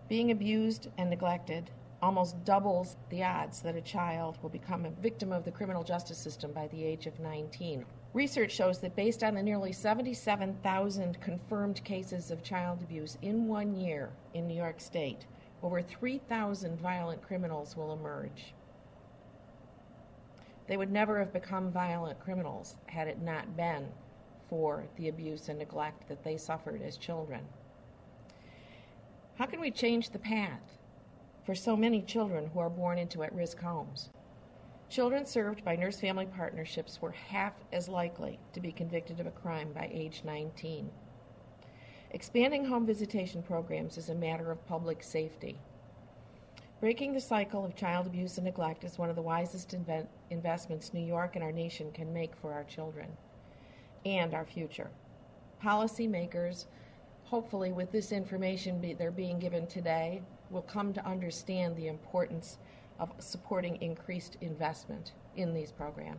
Being abused and neglected almost doubles the odds that a child will become a victim of the criminal justice system by the age of 19. Research shows that based on the nearly 77,000 confirmed cases of child abuse in 1 year in New York State, over 3,000 violent criminals will emerge. They would never have become violent criminals had it not been for the abuse and neglect that they suffered as children. How can we change the path for so many children who are born into at-risk homes? Children served by nurse-family partnerships were half as likely to be convicted of a crime by age 19. Expanding home visitation programs is a matter of public safety. Breaking the cycle of child abuse and neglect is one of the wisest investments New York and our nation can make for our children and our future. Policymakers, hopefully with this information they're being given today, will come to understand the importance of supporting increased investment in these programs.